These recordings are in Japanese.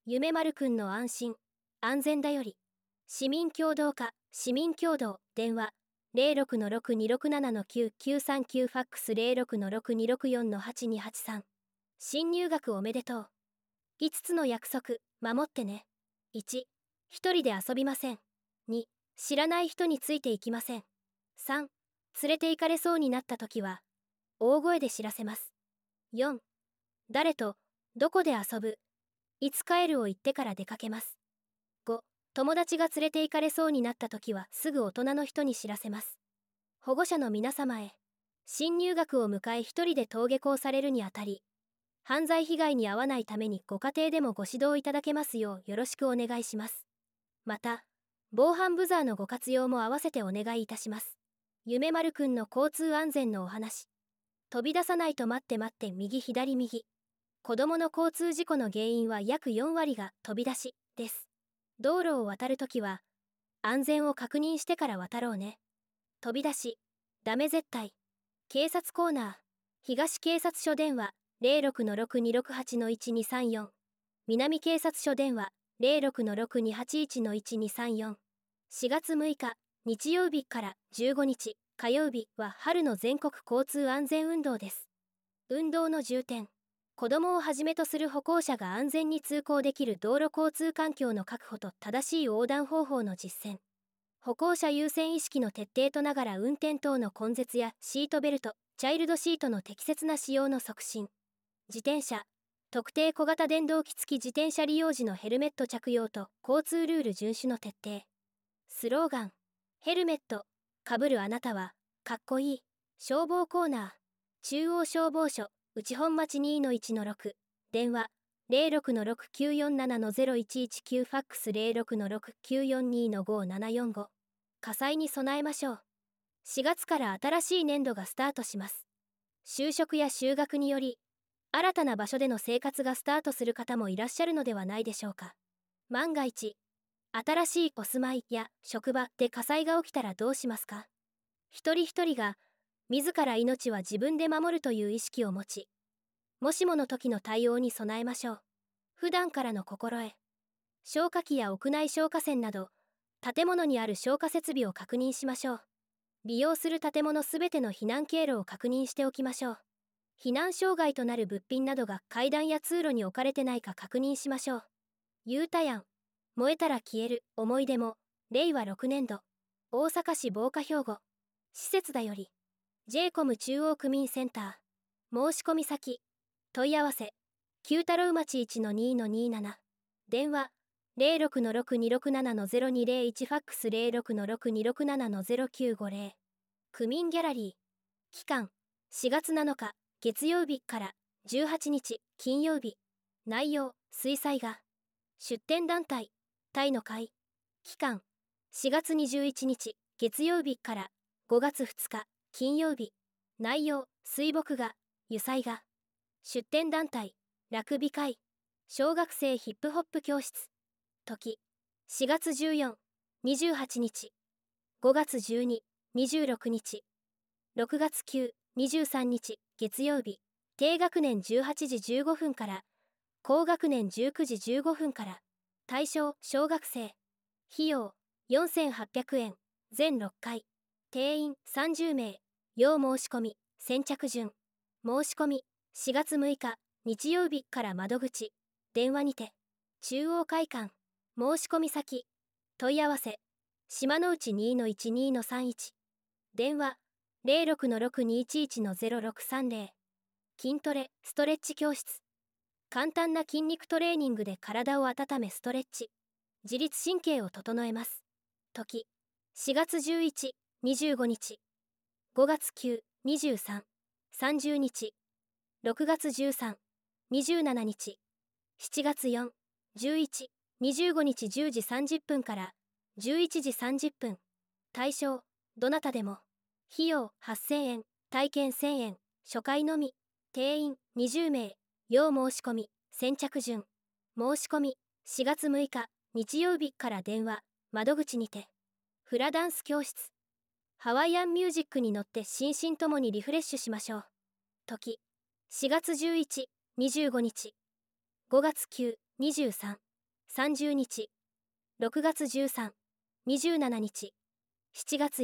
夢丸くんの安心安全だより、市民協働課市民協働電話06-6267-9939ファックス06-6264-8283。新入学おめでとう。5つの約束守ってね。1、一人で遊びません。2、知らない人についていきません。3、連れて行かれそうになった時は大声で知らせます。4、誰とどこで遊ぶ、いつ帰るを言ってから出かけます。5、友達が連れて行かれそうになった時はすぐ大人の人に知らせます。保護者の皆様へ、新入学を迎え一人で登下校されるにあたり、犯罪被害に遭わないためにご家庭でもご指導いただけますようよろしくお願いします。また、防犯ブザーのご活用も合わせてお願いいたします。夢丸くんの交通安全のお話。飛び出さないと待って待って右左右。子供の交通事故の原因は約4割が飛び出しです。道路を渡るときは安全を確認してから渡ろうね。飛び出しダメ絶対。警察コーナー東警察署電話06-6268-1234。南警察署電話06-6281-1234。4月6日日曜日から15日火曜日は春の全国交通安全運動です。運動の重点、子どもをはじめとする歩行者が安全に通行できる道路交通環境の確保と正しい横断方法の実践、歩行者優先意識の徹底とながら運転等の根絶やシートベルト、チャイルドシートの適切な使用の促進、自転車、特定小型電動機付き自転車利用時のヘルメット着用と交通ルール遵守の徹底。スローガン、ヘルメットかぶるあなたはかっこいい。消防コーナー中央消防署内本町 2-1-6 電話06-6947-0119ファックス06-6942-5745。火災に備えましょう。4月から新しい年度がスタートします。就職や就学により新たな場所での生活がスタートする方もいらっしゃるのではないでしょうか。万が一新しいお住まいや職場で火災が起きたらどうしますか。一人一人が自ら命は自分で守るという意識を持ち、もしもの時の対応に備えましょう。普段からの心得、消火器や屋内消火栓など建物にある消火設備を確認しましょう。利用する建物すべての避難経路を確認しておきましょう。避難障害となる物品などが階段や通路に置かれてないか確認しましょう。ゆうたやん、燃えたら消える思い出も令和6年度大阪市防火兵庫施設だより J コム中央区民センター。申し込み先問い合わせ九太郎町 1-2-27 電話06-6267-0201ファックス06-6267-0950。区民ギャラリー期間4月7日月曜日から18日金曜日。内容水彩画。出展団体タイの会期間4月21日月曜日から5月2日金曜日。内容水墨画油彩画。出展団体ラグビ会小学生ヒップホップ教室。時4月14、28日5月12、26日6月9、23日月曜日。低学年18時15分から高学年19時15分から。対象小学生。費用4800円全6回。定員30名。要申し込み先着順。申し込み4月6日日曜日から窓口電話にて。中央会館申し込み先問い合わせ島の内 2-12-31 電話06-6211-0630。筋トレストレッチ教室。簡単な筋肉トレーニングで体を温めストレッチ自律神経を整えます。時4月11、25日5月9、23、30日6月13、27日7月4、11、25日10時30分から11時30分。対象どなたでも。費用8000円体験1000円初回のみ。定員20名。要申し込み先着順。申し込み4月6日日曜日から電話窓口にて。フラダンス教室。ハワイアンミュージックに乗って心身ともにリフレッシュしましょう。時4月11、25日5月9、23、 30日、6月13、27日、7月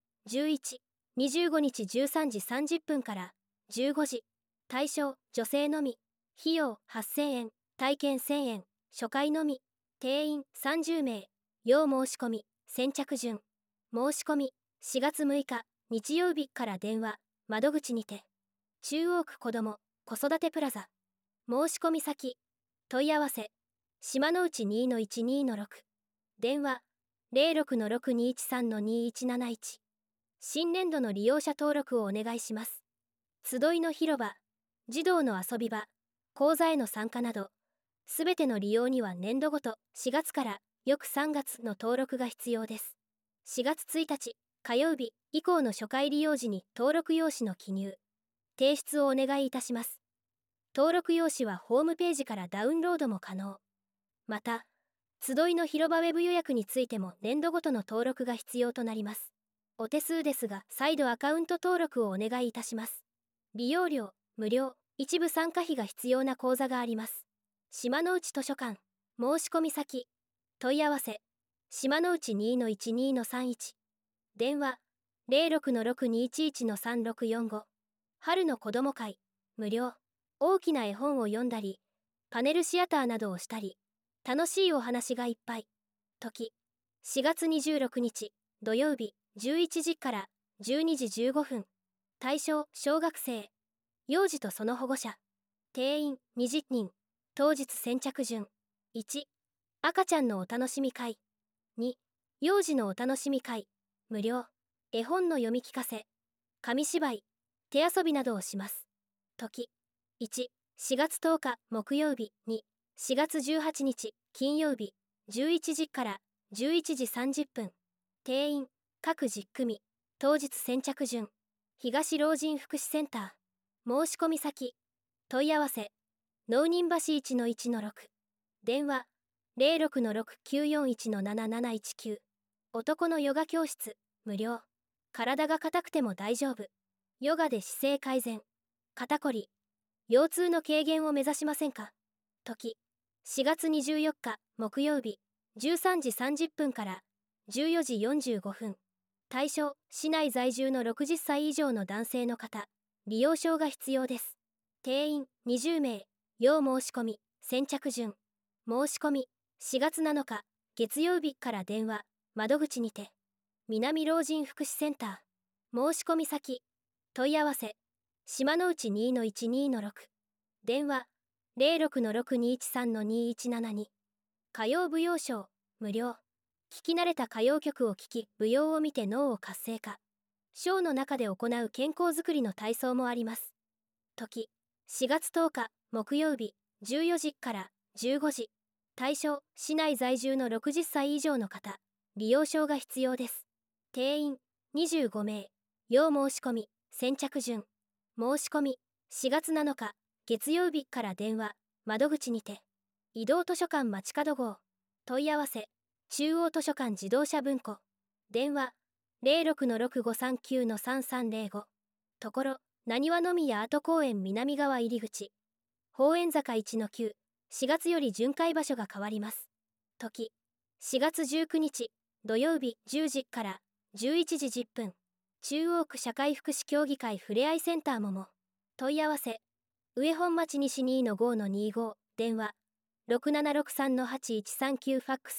4、11、25日13時30分から15時。対象、女性のみ。費用、8000円。体験1000円。初回のみ。定員、30名。要申し込み。先着順。申し込み、4月6日、日曜日から電話、窓口にて。中央区子ども、子育てプラザ。申し込み先。問い合わせ。島の内 2-12-6。電話、06-6213-2171。新年度の利用者登録をお願いします。集いの広場、児童の遊び場、講座への参加など、すべての利用には年度ごと4月から翌3月の登録が必要です。4月1日、火曜日以降の初回利用時に登録用紙の記入、提出をお願いいたします。登録用紙はホームページからダウンロードも可能。また、集いの広場ウェブ予約についても年度ごとの登録が必要となります。お手数ですが、再度アカウント登録をお願いいたします。利用料、無料、一部参加費が必要な講座があります。島の内図書館、申し込み先、問い合わせ、島の内 2-12-31。電話、06-6211-3645。春の子ども会、無料。大きな絵本を読んだり、パネルシアターなどをしたり、楽しいお話がいっぱい。時、4月26日、土曜日、11時から12時15分。対象、小学生。幼児とその保護者。定員、20人。当日先着順。1、赤ちゃんのお楽しみ会。2、幼児のお楽しみ会。無料。絵本の読み聞かせ。紙芝居。手遊びなどをします。時、1、4月10日木曜日。2、4月18日金曜日。11時から11時30分。定員、各10組。当日先着順。東老人福祉センター。申し込み先。問い合わせ。農人橋 1-1-6。電話、06-6941-7719。男のヨガ教室、無料。体が硬くても大丈夫。ヨガで姿勢改善。肩こり、腰痛の軽減を目指しませんか？時、4月24日木曜日。13時30分から14時45分。対象、市内在住の60歳以上の男性の方。利用証が必要です。定員、20名。要申し込み、先着順。申し込み、4月7日、月曜日から電話、窓口にて。南老人福祉センター。申し込み先。問い合わせ。島の内 2-12-6。電話、06-6213-2172。歌謡舞踊ショー、無料。聞き慣れた歌謡曲を聴き、舞踊を見て脳を活性化。ショーの中で行う健康づくりの体操もあります。時、4月10日、木曜日、14時から15時。対象、市内在住の60歳以上の方。利用証が必要です。定員、25名。要申し込み、先着順。申し込み、4月7日、月曜日から電話、窓口にて。移動図書館街角号。問い合わせ、中央図書館自動車文庫。電話、06-6539-3305。ところ、なにわの宮跡公園南側入口。宝円坂 1-9。4月より巡回場所が変わります。時、4月19日、土曜日10時から11時10分。中央区社会福祉協議会ふれあいセンターもも。問い合わせ、上本町西 2-5-25。電話、6763-8139。ファックス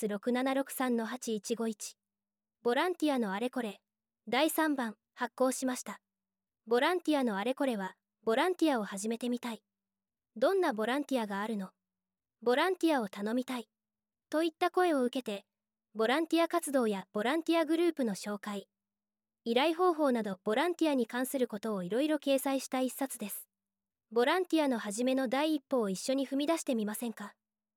6763-8151。ボランティアのあれこれ。第3番、発行しました。ボランティアのあれこれは、ボランティアを始めてみたい。どんなボランティアがあるの？ボランティアを頼みたい。といった声を受けて、ボランティア活動やボランティアグループの紹介、依頼方法などボランティアに関することをいろいろ掲載した一冊です。ボランティアの始めの第一歩を一緒に踏み出してみませんか？